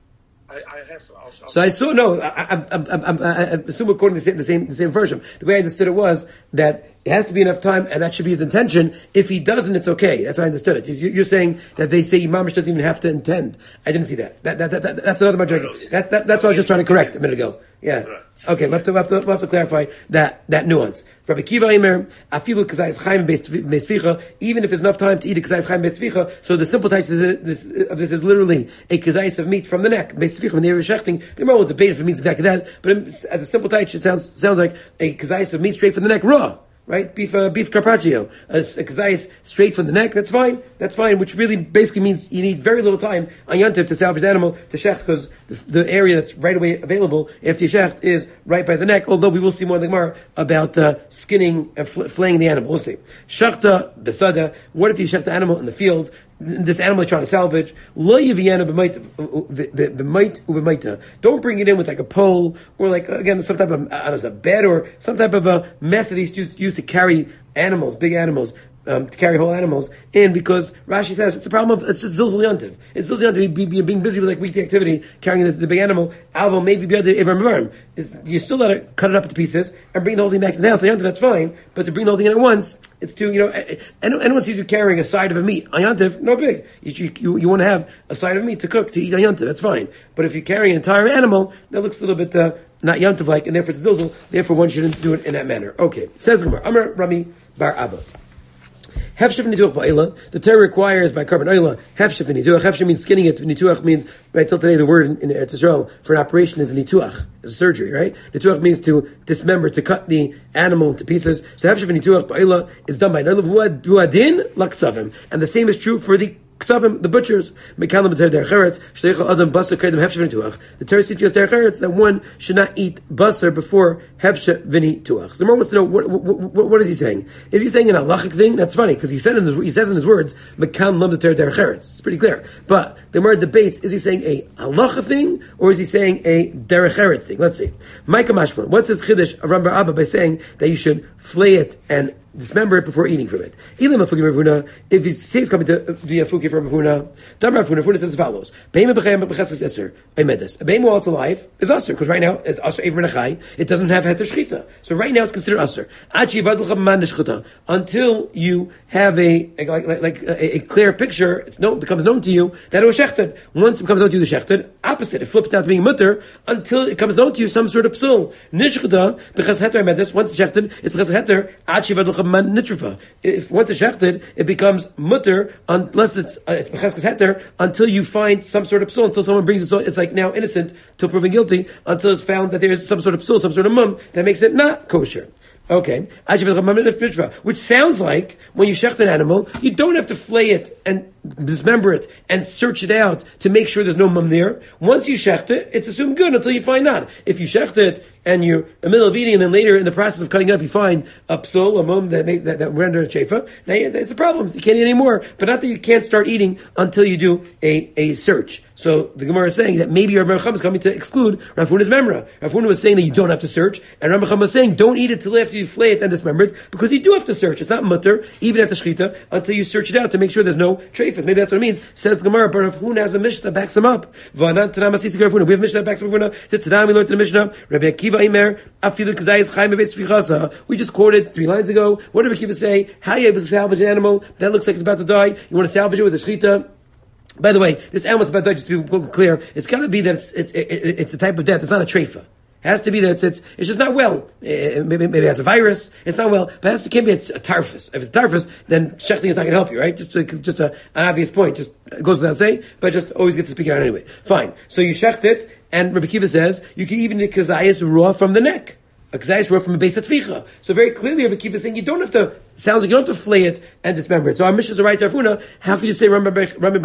Speaker 2: I, I have some. I'll, I'll
Speaker 1: so I saw no. I, I, I, I, I assume according to the same, the same the same version. The way I understood it was that it has to be enough time, and that should be his intention. If he doesn't, it's okay. That's how I understood it. You're saying that they say Imamish doesn't even have to intend. I didn't see that. That, that, that, that that's another majority. That, that, that's what I was just trying to correct a minute ago. Yeah. Okay, we'll have to, we'll have to, we'll have to clarify that, that nuance. Rabbi Kiva Eimer, afilu kazayis chaim beisficha, even if there's enough time to eat a kazayis chaim beisficha, so the simple type of this, of this is literally a kazayis of meat from the neck, beisficha, when they were shechting, they might debate if it means exactly that, but at the simple type, it sounds, sounds like a kazayis of meat straight from the neck, raw. Right? Beef, uh, beef carpaccio. A, a kazayis straight from the neck, that's fine. That's fine, which really basically means you need very little time on Yontif to salvage the animal, to shecht, because the, the area that's right away available after you shecht is right by the neck, although we will see more in the Gemara about uh, skinning and fl- flaying the animal. We'll see. Shechta, besada, what if you shecht the animal in the field? This animal is trying to salvage. Lo yiviana b'maita. Don't bring it in with like a pole or like again some type of I don't know, a bed or some type of a method he's used, used to carry animals, big animals. Um, to carry whole animals in, because Rashi says it's a problem of it's just zilzul yantiv. It's zilzul yantiv. Be, be, being busy with like weekday activity, carrying the, the big animal. Alvo maybe be able to ever is you still let it cut it up into pieces and bring the whole thing back to the house. Yantiv, that's fine, but to bring the whole thing in at once, it's too you know. Anyone sees you carrying a side of a meat on yantiv, no big. You you, you want to have a side of meat to cook to eat on yantiv, that's fine. But if you carry an entire animal, that looks a little bit uh, not yantiv like, and therefore it's zilzul. Therefore one shouldn't do it in that manner. Okay, says the Gemara, Amar Rami Bar Abba. Hefshef v'nituach ba'ila. The Torah requires by carbon oila. Hefshef v'nituach. Hefshef means skinning it. Nituach means right till today the word in, in Eretz Yisrael for an operation is a nituach, is a surgery. Right? Nituach means to dismember, to cut the animal into pieces. So hefshef v'nituach ba'ila is done by an oila v'uadin laktzavim, and the same is true for the Ksavim, the butchers, the Torah suggests that one should not eat basar before hefsha vini tuach. The Gemara wants to know what, what, what, what is he saying? Is he saying an halachic thing? That's funny because he said in his, he says in his words, "Mekan lam the It's pretty clear. But the Gemara debates: is he saying a halacha thing or is he saying a derech eretz thing? Let's see. Micah Mashma, what's his chiddush of Rambam Abba by saying that you should flay it and dismember it before eating from it? If he says coming to be a fuki from Ravuna, Ravuna says as follows: a behem while it's alive is aser, because right now it's aser even achai. It doesn't have heter shchita, so right now it's considered aser. Until you have a, a like, like, like a, a clear picture, it's known, becomes known to you that it was shechted. Once it becomes known to you the shechted, opposite, it flips down to being mutter until it comes known to you some sort of psul. Nishchita because heter medes. Once it's shechted, it's because heter. If once it's shechted, it becomes mutter unless it's uh, it's b'cheskes heter until you find some sort of psul, until someone brings it. So it's like now innocent till proven guilty until it's found that there's some sort of psul, some sort of mum that makes it not kosher. Okay, which sounds like when you shecht an animal, you don't have to flay it and dismember it and search it out to make sure there's no mum there. Once you shecht it, it's assumed good until you find out. If you shecht it and you're in the middle of eating and then later in the process of cutting it up you find a psul, a mum that makes that, that render a cheifa, now it's a problem. You can't eat anymore. But not that you can't start eating until you do a, a search. So the Gemara is saying that maybe Rabbi Chum is coming to exclude Rav Huna's memra. Rav Huna was saying that you don't have to search, and Rabbi Chum was saying don't eat it till after you flay it and dismember it, because you do have to search. It's not mutter, even after shchita, until you search it out to make sure there's no treifas. Maybe that's what it means. Says the Gemara, but Rav Huna has a Mishnah that backs him up. We have a Mishnah that backs up Rav Huna. Today we learned in the Mishnah, Rabbi Akiva Eimer, afilu kazayis chaim bebeis fichasa. We just quoted three lines ago. What did Rabbi Akiva say? How are you able to salvage an animal that looks like it's about to die? You want to salvage it with a shchita? By the way, this animal's about to die, just to be clear, it's got to be that it's, it's, it, it's the type of death. It's not a treifa. It has to be that it's, it's, it's just not well. It, maybe, maybe it has a virus. It's not well, but it, has to, it can't be a, a tarfus. If it's a tarfus, then shechting is not going to help you, right? Just, just a, an obvious point. Just goes without saying, but just always get to speak it out anyway. Fine. So you shecht it, and Rabbi Kiva says, you can even do kazayas raw from the neck. A kazayas raw from a base atficha. So very clearly Rabbi Kiva is saying you don't have to, sounds like you don't have to flay it and dismember it. So our Mishnah is right to Rav Huna. How can you say Rami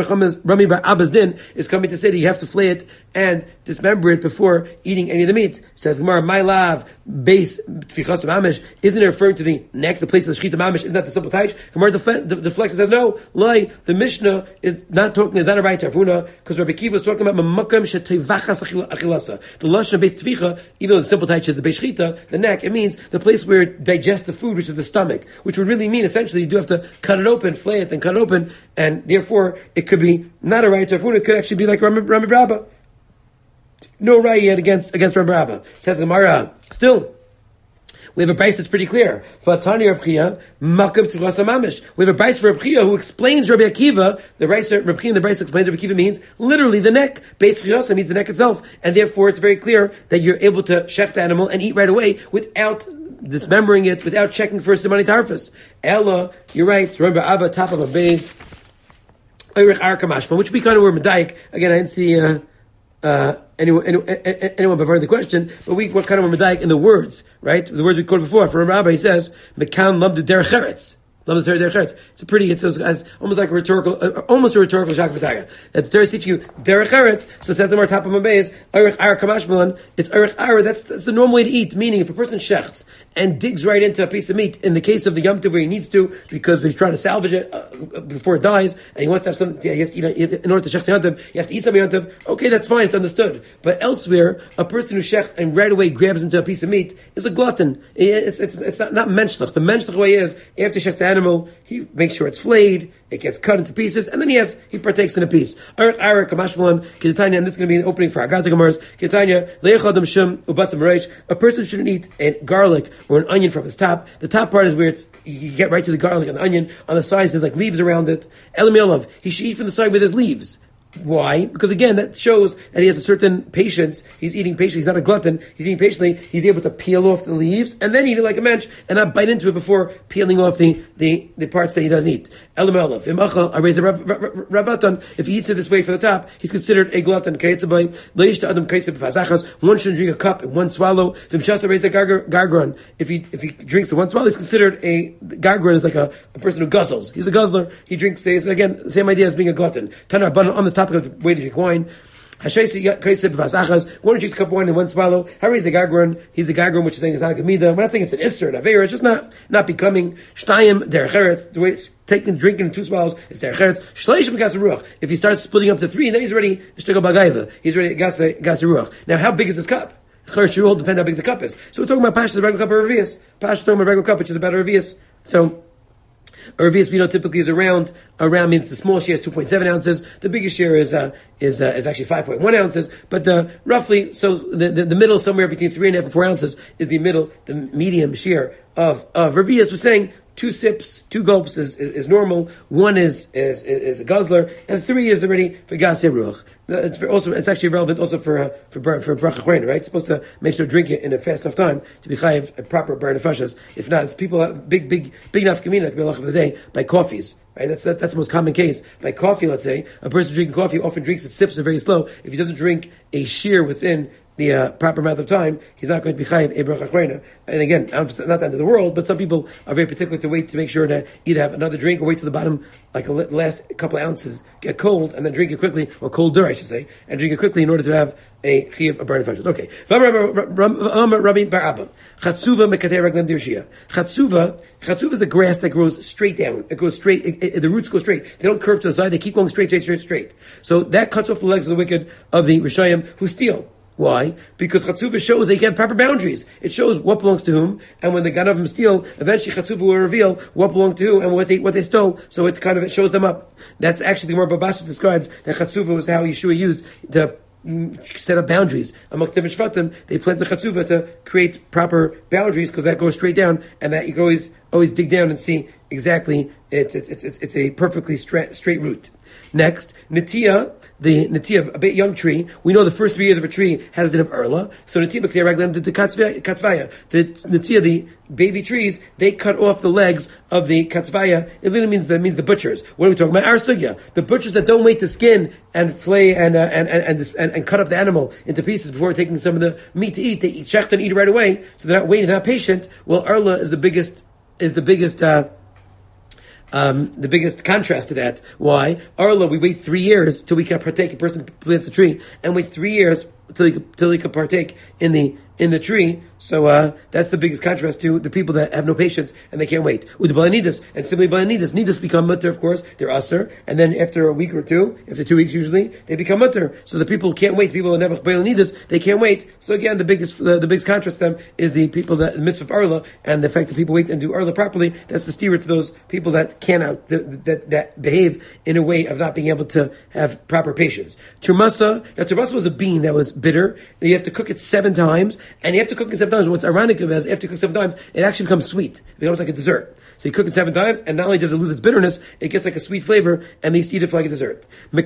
Speaker 1: Bar Abba's din is coming to say that you have to flay it and dismember it before eating any of the meat? Says Gemara, my lav base tfichas mamish isn't it referring to the neck, the place of the shechita mamish? Isn't that the simple taich? Gemara deflects and says no, lie. The Mishnah is not talking. Is not right to Rav Huna because Rabbi Kiva was talking about mamakam shetivachas achilasa. The lashon base tficha, even though the simple taich is the base shechita, the neck, it means the place where it digests the food, which is the stomach, which would really mean essentially you do have to cut it open, flay it, and cut it open, and therefore it could be not a right to Rav Huna, it could actually be like Rami Bar Abba. No raya against against Rabbi Abba. Says the Gemara. Still, we have a brayse that's pretty clear. Fatani Reb Chia, Makam Tzurasa Mamish. We have a brayse for Reb Chia who explains Rabbi Akiva. The brayse, Reb Chia in the brayse explains Rabbi Akiva means literally the neck. Beis Chiyasa means the neck itself, and therefore it's very clear that you're able to shech the animal and eat right away without dismembering it, without checking for Simani Tarfus. Ella, you're right. Remember Abba, top of a base. Eirich Ar Kamashma, which we kind of were medayik. Again, I didn't see. Uh, Uh, anyone, anyone, anyone before the question, but we what kind of a medayik in the words, right? The words we quoted before. For a rabbi, he says, "Mekan lamdu derech eretz." It's a pretty, it's, it's almost like a rhetorical, uh, almost a rhetorical Jacques Bataga. That the Torah is teaching you derech eretz. So it says the more top of my base, Eirich Ar Kamashmalan. It's Eirich Ar. That's that's the normal way to eat. Meaning, if a person shechts and digs right into a piece of meat, in the case of the Yom Tov where he needs to, because he's trying to salvage it uh, before it dies, and he wants to have something, yeah, he has to eat, in order to shecht Yom Tov, you have to eat something Yom Tov. Okay, that's fine, it's understood. But elsewhere, a person who shechts and right away grabs into a piece of meat is a glutton. It's it's it's not, not menschlich. The menschlich way is after he shechts the animal, he makes sure it's flayed, it gets cut into pieces, and then he has he partakes in a piece. And this is going to be an opening for Agatha Gemara's Ketanya. A person shouldn't eat a garlic or an onion from its top. The top part is where it's you get right to the garlic and the onion. On the sides, there's like leaves around it. Elamilov, he should eat from the side where there's leaves. Why? Because again, that shows that he has a certain patience. He's eating patiently. He's not a glutton. He's eating patiently. He's able to peel off the leaves and then eat it like a mensch and not bite into it before peeling off the, the, the parts that he doesn't eat. Elamelav. Imachal, I raise a rabatan. If he eats it this way for the top, he's considered a glutton. One shouldn't drink a cup in one swallow. If he, if he drinks in one swallow, he's considered a, gargron is like a, a person who guzzles. He's a guzzler. He drinks, says, again, the same idea as being a glutton. Tanar on this topic of the way to drink wine. One drinks a cup of wine in one swallow. Harry is a gargron. He's a gargron, which is saying it's not a gemida. We're not saying it's an isser, an avera. It's just not not becoming. Shtayim derech eretz. The way it's taking drinking in two swallows is derech eretz. Shleishim gas ruach. If he starts splitting up to three, then he's ready. Shtegel bagayva. He's ready. Gas gas ruach. Now, how big is this cup? It will depend how big the cup is. So we're talking about Pasha, the regular cup or revius. Pasha talking about regular cup, which is about a revius. So. A revius we know typically is around around means the small share is two point seven ounces. The biggest share is uh, is uh, is actually five point one ounces. But uh, roughly, so the, the the middle somewhere between three and a half and four ounces is the middle, the medium share of of revius. We're saying two sips, two gulps is, is, is normal. One is, is is a guzzler, and three is already for gasei ruach. It's also it's actually relevant also for uh, for for bracha chrein, right? It's supposed to make sure to drink it in a fast enough time to be chayiv a proper bar nefashas. If not, it's people have big big big enough kamina could be halach of the day by coffees. Right? That's that, that's the most common case. By coffee, let's say a person drinking coffee often drinks it, sips it very slow. If he doesn't drink a shear within the uh, proper amount of time, he's not going to be chayiv a bracha chreina. And again, not the end of the world, but some people are very particular to wait to make sure to either have another drink or wait to the bottom, like a last couple of ounces get cold, and then drink it quickly, or colder, I should say, and drink it quickly in order to have a chiyuv, a burn of Okay. Rabbi Bar Abba. Chatzuva mekatei raglim dirshia. Chatzuva, chatzuva is a grass that grows straight down. It goes straight, it, it, the roots go straight. They don't curve to the side, they keep going straight, straight, straight, straight. So that cuts off the legs of the wicked, of the Rishayim, who steal. Why? Because Chatzuva shows they have proper boundaries. It shows what belongs to whom, and when the Ganavim steal, eventually Chatzuva will reveal what belonged to who and what they what they stole. So it kind of it shows them up. That's actually the Gemara Babasra describes that Chatzuva was how Yeshua used to set up boundaries amongst different shvatim. They planted Chatzuva to create proper boundaries because that goes straight down, and that you can always always dig down and see exactly it's it's it's it's a perfectly straight straight root. Next, Natiya, the Natiya, a bit young tree. We know the first three years of a tree has a din of Erla. So Natiya, B'ktei Raglim, the Katzvaya. The Natiya, the baby trees, they cut off the legs of the Katzvaya. It literally means that means the butchers. What are we talking about? Our sugya. The butchers that don't wait to skin and flay and, uh, and, and, and, and, and cut up the animal into pieces before taking some of the meat to eat. They eat shecht and eat it right away. So they're not waiting, they're not patient. Well, Erla is the biggest, is the biggest, uh, Um, the biggest contrast to that. Why? Arla, we wait three years till we can partake. A person plants a tree and waits three years till he till he can partake in the in the tree. So uh, that's the biggest contrast to the people that have no patience and they can't wait. Udabalanidus, and simply balanidus. Nidus become mutter, of course. They're usher, and then after a week or two, after two weeks usually, they become mutter. So the people can't wait. The people that never balanidus, they can't wait. So again, the biggest the, the biggest contrast to them is the people that the mitzvah of arla, and the fact that people wait and do arla properly. That's the steer to those people that cannot that, that that behave in a way of not being able to have proper patience. Turmasa. Now turmasa was a bean that was bitter. You have to cook it seven times, and you have to cook it seven times. What's ironic is after you cook seven times, it actually becomes sweet. It becomes like a dessert. So you cook it seven times, and not only does it lose its bitterness, it gets like a sweet flavor, and they used to eat it for like a dessert.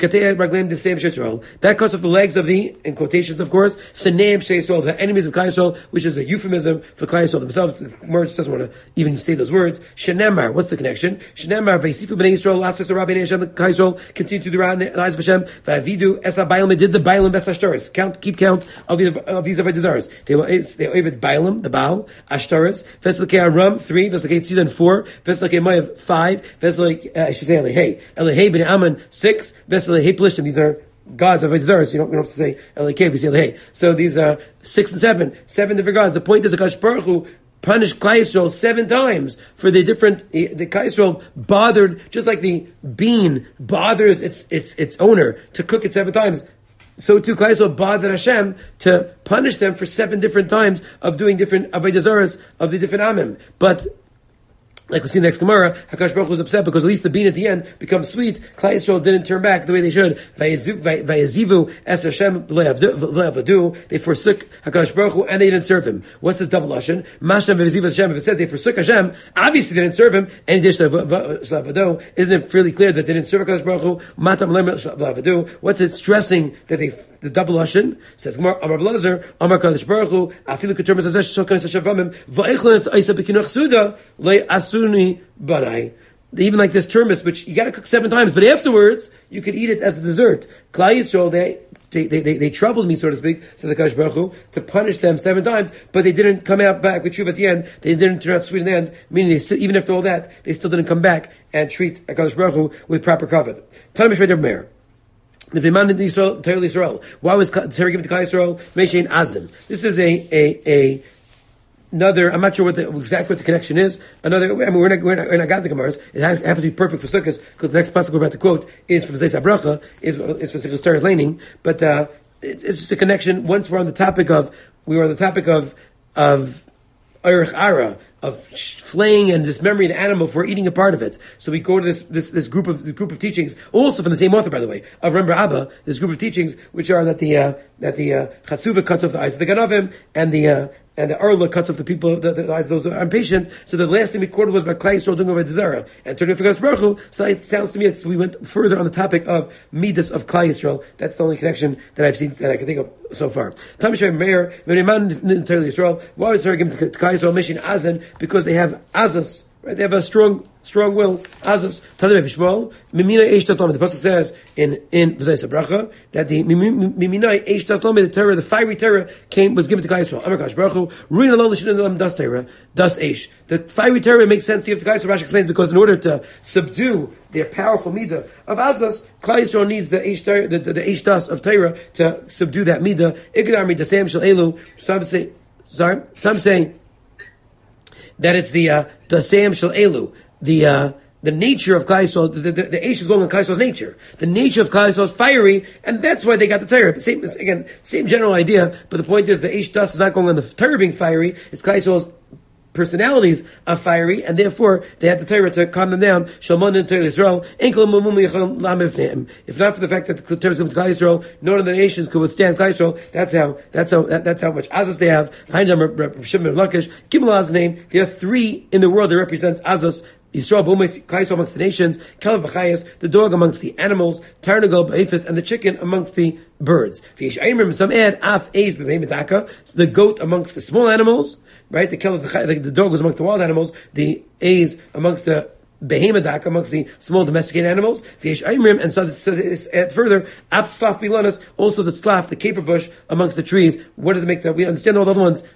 Speaker 1: That cuts off the legs of the, in quotations of course, Seneim Shei Yisrael, the enemies of Klal Yisrael, which is a euphemism for Klal Yisrael themselves. The Gemara doesn't want to even say those words. Shenemar, what's the connection? Shenemar, Veisifu B'nei Yisrael, Last Rabbi B'nei Hashem, Klal Yisrael, continue to do the lives of Hashem, V'avidu Esa Bailam, did the Bailam Bes Ashtaris. Count, keep count of these of these Avodah They were they were Bailam, the Baal, Ashtaris, Veslakei Aram, three, Veslakei Tzidan, four, Veslakei Mayav, five, Veslakei, uh, I should say Elihei, Elihei B'nei Ammon, six, Veslakei Plishtim. These are gods of Avodah. You don't, you don't have to say Elihei, we say Elihei. So these are six and seven, seven different gods. The point is, Akash Baruch Hu punished Klal Yisrael seven times for the different. The Klal Yisrael bothered, just like the bean bothers its its its owner to cook it seven times. So too, Klal Yisrael bothered Hashem to punish them for seven different times of doing different avodah zaras of the different amim. But like we see in the next Gemara, Hakadosh Baruch Hu was upset because at least the bean at the end becomes sweet. Klal Yisrael didn't turn back the way they should. Vayazivu es Hashem v'le'avadu. They forsook Hakadosh Baruch Hu and they didn't serve him. What's this double lashon? Mashna v'yazivu Hashem. If it says they forsook Hashem, obviously they didn't serve him. And they shlavadu. Isn't it fairly clear that they didn't serve Hakadosh Baruch Hu? Matam shlavadu. What's it stressing that they the double lashon? Says Gemara, Amar Blazer, Amar Kadosh Baruch Hu, Afilu ketermas azesh shokanis hashavamim va'ichlanis aisa b'kinuch suda le'as Banai. Even like this turmis, which you got to cook seven times, but afterwards you could eat it as a dessert. Klal Yisrael, they they, they they they troubled me, so to speak, said the Kadosh Baruch Hu, to punish them seven times, but they didn't come out back with shuv at the end. They didn't turn out sweet in the end, meaning they still, even after all that, they still didn't come back and treat Kadosh Baruch Hu with proper kavod. Tanamish Meir Meir. Why was Torah given to Klal Yisrael? Meishein Azim. This is a a a. Another, I'm not sure what the, exactly what the connection is. Another, I mean, we're not, we're not, we're not got the Gemaras. It happens to be perfect for Sukkot because the next passage we're about to quote is from Zeis HaBracha, is, is for Sukkot Torah's laning. But, uh, it, it's just a connection. Once we're on the topic of, we were on the topic of, of, Eirich Ara, of flaying and dismembering the animal for eating a part of it. So we go to this, this, this group of, this group of teachings, also from the same author, by the way, of Rembra Abba, this group of teachings, which are that the, uh, that the, uh, Chatzuva cuts off the eyes of the Ganavim, and the, uh, and the Arla cuts off the people, the, the eyes of those who are impatient. So the last thing we quoted was about Klal Yisrael doing over Zara and turning to Kadosh Baruch Hu. So it sounds to me that we went further on the topic of Midas of Klal Yisrael. That's the only connection that I've seen, that I can think of so far. Tamishay Meir, Yisrael, why was Torah given to Klal Yisrael mission Azan? Because they have Azas. Right? They have a strong, strong will. Azos. Tanei Bishmol. Mimina Eish Taslam. The pasuk says in in Zeis HaBracha that the Mimina Eish Taslam, the terror, the fiery terror came was given to Klal Yisrael. Amar Kadosh Baruch Hu. Ruin Allah L'Shin Elam Das Terror. Das Eish. The fiery terror makes sense to give to Klal Yisrael. Rashi explains because in order to subdue their powerful midah of Azos, Klal Yisrael needs the Eish the, the, the Eish Das of Terror to subdue that midah. Ikadar midah Sam Shel Elu. Some say, sorry, some say that it's the uh, the Sam Shel Elu, the uh, the nature of Klal Yisrael. The, the, the Eish is going on Klal Yisrael's nature. The nature of Klal Yisrael is fiery, and that's why they got the Torah. Same again, same general idea. But the point is, the Eish dust is not going on the Torah being fiery. It's Klal Yisrael's personalities are fiery, and therefore they had the Torah to calm them down. If not for the fact that the Torah is given to Klal Yisrael, none of the nations could withstand Klal Yisrael. That's how. That's how. That, that's how much Azos they have. Behind them, Shimon Lakish, Gimel Az's name. There are three in the world that represents Azos. Yisrael, Klal Yisrael amongst the nations, Kelev B'chayas, the dog amongst the animals, Tarnagol B'Ephis, and the chicken amongst the birds. Some add Af Eiz B'Medaka, the goat amongst the small animals, right? The Kelev, the, the dog was amongst the wild animals, the Eiz amongst the Behemodak, amongst the small domesticated animals, and so, so add further, Af Slaf Bilanas, also the slaf, the caper bush amongst the trees. What does it make that? We understand all the other ones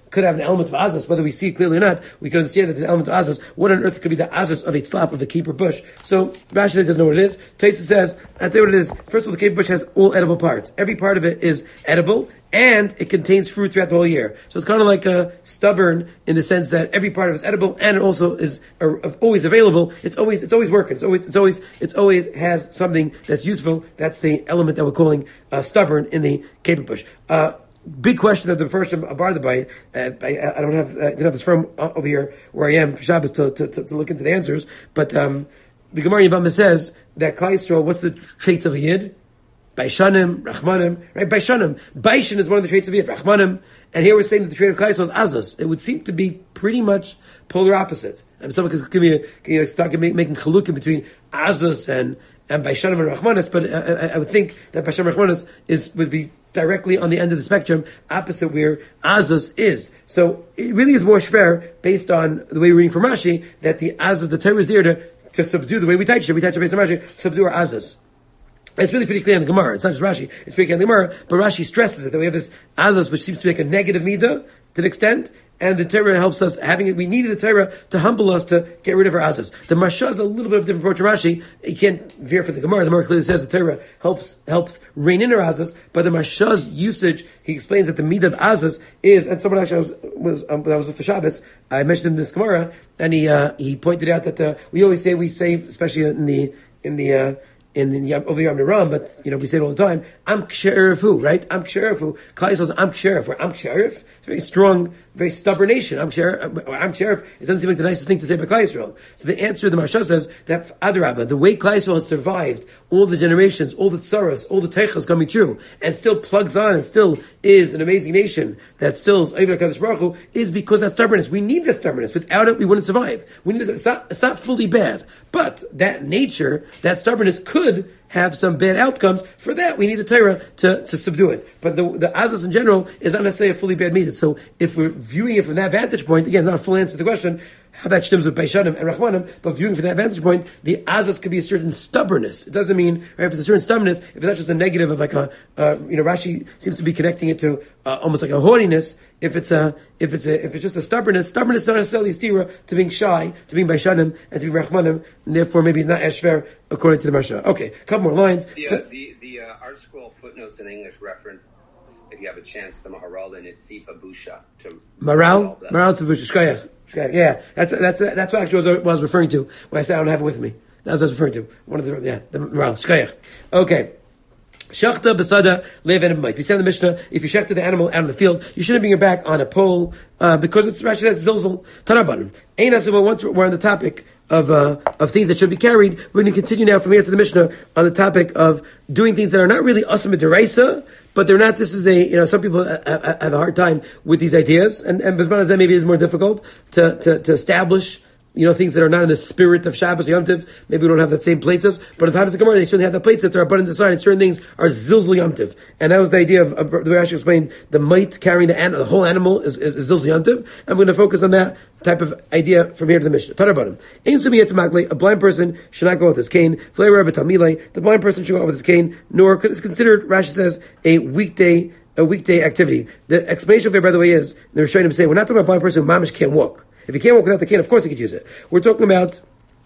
Speaker 1: could have an element of azus, whether we see it clearly or not, we can understand that there's an element of azus. What on earth could be the azus of a tzlaf, of a keeper bush? So Rashi doesn't know what it is. Taisa says, I tell you what it is. First of all, the keeper bush has all edible parts. Every part of it is edible, and it contains fruit throughout the whole year. So it's kind of like a stubborn in the sense that every part of it is edible, and it also is uh, always available. It's always it's always working. It's always it's always it's always has something that's useful. That's the element that we're calling uh, stubborn in the keper bush. Uh, Big question that the first bar the by uh, I, I don't have uh, didn't have this from uh, over here where I am for Shabbos to, to, to, to look into the answers, but um, the Gemara Yevamah says that Klal Yisrael, what's the traits of a yid? Baishanim, Rachmanim, right? Baishanim, Baishan is one of the traits of a yid. Rachmanim, and here we're saying that the trait of Klal Yisrael is Azos. It would seem to be pretty much polar opposite. And someone could give me a, you know, start make, making chalukim between Azos and and Baishanim and Rachmanis, but I, I would think that Baishanim and Rachmanis is would be directly on the end of the spectrum, opposite where Azos is. So it really is more shver based on the way we're reading from Rashi, that the Azos, the Torah is there to, to subdue the way we touch it. We touch it based on Rashi, subdue our Azos. It's really pretty clear in the Gemara. It's not just Rashi, it's pretty clear in the Gemara, but Rashi stresses it, that we have this Azos, which seems to be like a negative midah to an extent, and the Torah helps us, having it, we needed the Torah to humble us to get rid of our Azos. The Marsha is a little bit of a different approach to Rashi. You can't veer for the Gemara. The Gemara clearly says the Torah helps helps rein in our Azos, but the Marsha's usage, he explains that the midah of Azos is, and someone actually was, was um, that was for Shabbos, I mentioned him in this Gemara, and he uh, he pointed out that uh, we always say, we say, especially in the, in the, uh, in the over Yom Niram, but you know we say it all the time. Am ksherefu, right? Am ksherefu. Klal Yisrael says am ksheref, or am ksheref. It's a very strong, very stubborn nation. Am ksheref, am ksheref. It doesn't seem like the nicest thing to say about Klal Yisrael. So the answer, the Marsha says that Adarabah, the way Klal Yisrael has survived all the generations, all the tzaras, all the teichas coming true, and still plugs on, and still is an amazing nation that still is Oived HaKadosh Baruch Hu, is because that stubbornness. We need that stubbornness. Without it, we wouldn't survive. We need this. It's not. It's not fully bad, but that nature, that stubbornness, could have some bad outcomes. For that, we need the Torah to, to subdue it. But the, the Azos in general is not necessarily a fully bad midah. So if we're viewing it from that vantage point, again, not a full answer to the question, how that stems with Baishanim and Rachmanim, but viewing from that vantage point, the Azos could be a certain stubbornness. It doesn't mean, right, if it's a certain stubbornness, if it's not just a negative of like a, uh, you know, Rashi seems to be connecting it to uh, almost like a haughtiness. If it's a, if it's a, if it's just a stubbornness, stubbornness is not necessarily a stira to being shy, to being Baishanim, and to being Rachmanim, and therefore maybe it's not Eshver according to the Marsha. Okay, a couple more lines.
Speaker 3: The,
Speaker 1: so,
Speaker 3: uh, the, the uh, Art Scroll footnotes in English reference, if you have a chance, the Maharal and Itzipa Busha. To
Speaker 1: Maharal? Maharal Tzibusha, Shkayach. Yeah, that's that's that's what actually what I was referring to when I said I don't have it with me. That's what I was referring to. One of the yeah, the Maharal Shkayach. Okay. Shachta besada lev and might. We said in the Mishnah, if you shechta the animal out in the field, you shouldn't bring your back on a pole uh, because it's actually that's zilzal tanaban. Ein asuma. Once we're on the topic of uh, of things that should be carried, we're going to continue now from here to the Mishnah on the topic of doing things that are not really asam deraisa, but they're not. This is a you know some people have, have a hard time with these ideas, and and Bezman Hazeh maybe is more difficult to to, to establish. You know, things that are not in the spirit of Shabbos or Yom Tiv. Maybe we don't have that same places, but in times of Gemara, they certainly have the places that are abundant inside, and certain things are zilzal Yom Tiv. And that was the idea of, of the way I should explain the might carrying the, an, the whole animal is, is, is zilzal Yom Tiv. I'm going to focus on that type of idea from here to the Mishnah. Tarabanim. Ein sumi yetzamagle, a blind person should not go with his cane. Fleira betamile, the blind person should go out with his cane, nor because it's considered, Rashi says, a weekday, a weekday activity. The explanation of it, by the way, is, the Rishonim say, we're not talking about a blind person who mamish can't walk. If he can't walk without the cane, of course he could use it. We're talking about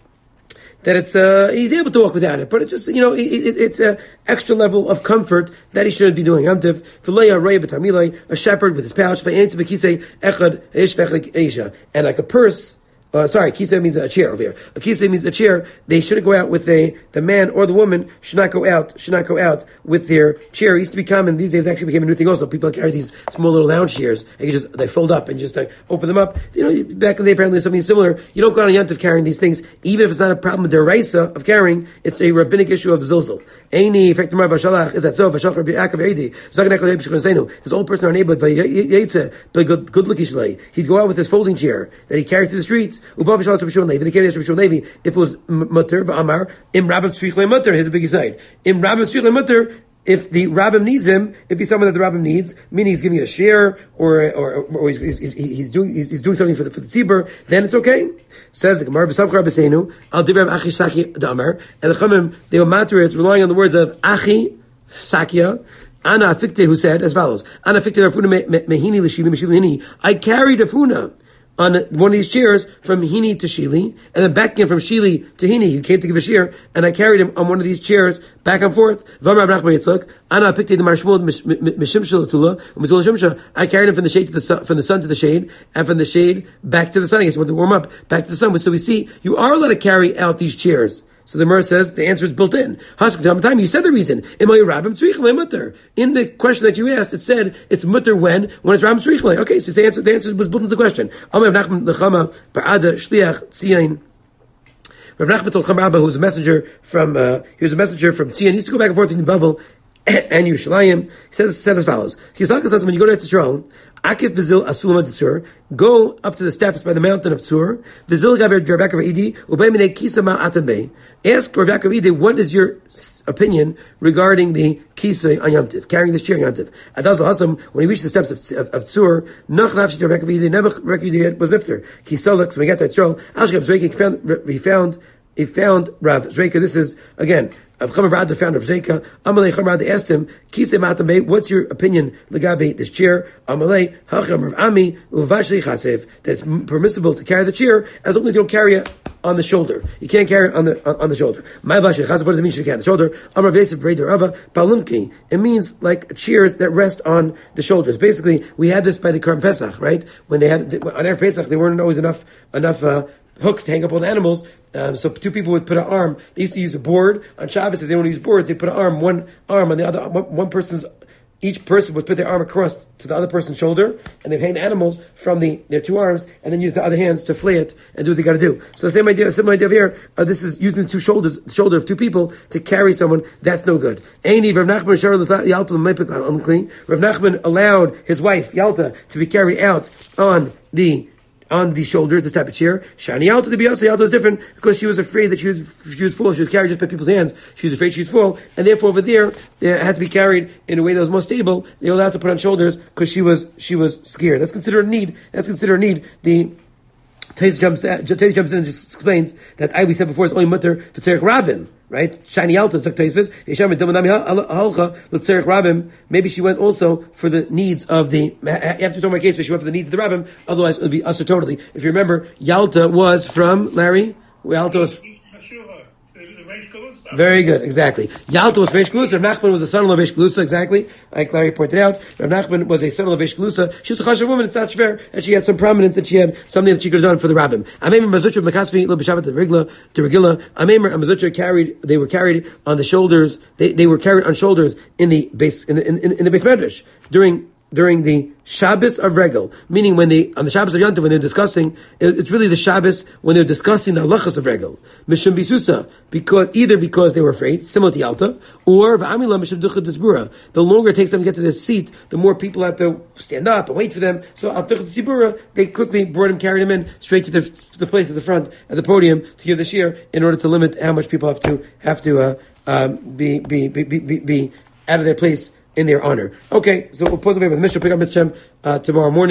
Speaker 1: that it's uh, he's able to walk without it, but it's just you know it, it, it's an extra level of comfort that he shouldn't be doing. Amtiv a shepherd with his pouch, and like a purse. Uh, sorry, kisei means a chair over here. A kisei means a chair. They shouldn't go out with a, the man or the woman should not go out, should not go out with their chair. It used to be common. These days actually became a new thing also. People carry these small little lounge chairs. And you just, they fold up and you just uh, open them up. You know, back in the day apparently something similar. You don't go on a Yom Tov carrying these things, even if it's not a problem deraisa of carrying, it's a rabbinic issue of zilzal. Eini, effect is that so? This old person, our neighbor, good, good looking shlei. He'd go out with his folding chair that he carried through the streets. If it was mutter v'amar im rabbim tzrich mutter, here's a big side. Im rabbim tzrich mutter. If the rabbim needs him, if he's someone that the rabbim needs, meaning he's giving a share or or, or he's, he's, he's doing he's, he's doing something for the for the tzibur, then it's okay. Says the Gemara, "V'samchar b'seinu al divrei achi saki damar," and the Chachamim they were matter it's relying on the words of achi sakia. Ana Fikte, who said as follows: Ana Fikte Rafuna Mehini Lishili Mishili Hini. I carried Rafuna on one of these chairs from Hini to Shili, and then back again from Shili to Hini. He came to give a shear, and I carried him on one of these chairs back and forth. I carried him from the shade to the sun, from the sun to the shade, and from the shade back to the sun. I guess I want to warm up back to the sun. So we see you are allowed to carry out these chairs. So the Gemara says the answer is built in. Time you said the reason. In the question that you asked, it said it's mutter when when it's rabim tzrichle. Okay, so the answer the answer was built into the question. Rav Nachman told Chama Abba, who was a messenger from uh, he was a messenger from Tzion. He used to go back and forth in Bavel and Yerushalayim. He says said as follows: says when you go to Israel, Akif Vizil Asulam Tzur, go up to the steps by the mountain of Tzur. Vizil Gaber Rebecca Idi Ubeimine Kisa Ma Atabei. Ask Rebecca Idi, what is your opinion regarding the Kisa on Yom Tiv, carrying this chair on Yom Tiv? Adaz Hasam, when he reached the steps of, of, of Tzur, Nach Nafshi Rebecca Idi, never Rebecca Idi was lifter. Kisalak, so when he got to Israel, Ashkab Zreiki, he found he found he found Rav Zreika. This is again. Of Chamarad found Rav Zreika. Amalei Chamarad asked him, Kisei Matamei, what's your opinion Legabe this chair? Amalei Hacham Rav Ami Uvashli Chasev, that it's permissible to carry the chair as long as you don't carry it on the shoulder. You can't carry it on the on, on the shoulder. My Vashi Chasev, what does it mean? You carry the shoulder. Amar Vesev Breder Rava Palumki. It means like chairs that rest on the shoulders. Basically, we had this by the Karm Pesach, right? When they had on Erev Pesach, there weren't always enough enough. Uh, hooks to hang up all the animals, um, so two people would put an arm. They used to use a board on Shabbos. If they don't use boards, they put an arm, one arm on the other. One, one person's, each person would put their arm across to the other person's shoulder, and they'd hang the animals from the their two arms, and then use the other hands to flay it and do what they got to do. So the same idea, similar idea here. Uh, this is using the two shoulders, the shoulder of two people to carry someone. That's no good. Rav Nachman allowed his wife Yalta to be carried out on the. on the shoulders, this type of chair. Shani Yalta to be Yalta. Yalta is different because she was afraid that she was she was full. She was carried just by people's hands. She was afraid she was full, and therefore over there it had to be carried in a way that was more stable. They were allowed to put on shoulders because she was she was scared. That's considered a need. That's considered a need. The Tais jumps Tais jumps in and just explains that I we said before it's only mutter for tzerich rabim. Right? Shani Yalta, maybe she went also for the needs of the, after talking about case, she went for the needs of the rabbim, otherwise it would be usher totally. If you remember, Yalta was from, Larry? Yalta was... Very good, exactly. Yalta was Reish Galusa. Rav Nachman was a son of Reish Galusa, exactly. Like Larry pointed out, Rav Nachman was a son of Reish Galusa. She was a chashuv woman, it's not shver, and she had some prominence, and she had something that she could have done for the rabbim. Ameimer Mazutra Makasvi Lo B'Shabbat to Rigla to Regilla. Ameimer and Mazutra carried, they were carried on the shoulders, they, they were carried on shoulders in the base, in the, in, in, in the base medrash during, during the Shabbos of Regel, meaning when they, on the Shabbos of Yom Tov, when they're discussing, it's really the Shabbos when they're discussing the halachas of Regel. Mishum Bisusa, because, either because they were afraid, similar to Yalta, or V'amila Mishum Ducha Disbura. The longer it takes them to get to the seat, the more people have to stand up and wait for them. So Al Ducha Disbura, they quickly brought him, carried him in, straight to the, to the place at the front, at the podium, to give the shir, in order to limit how much people have to, have to, uh, um, be, be, be, be, be, be out of their place in their honor. Okay, so we'll pause away with the Mishnah, pick up Mitzvah uh, tomorrow morning.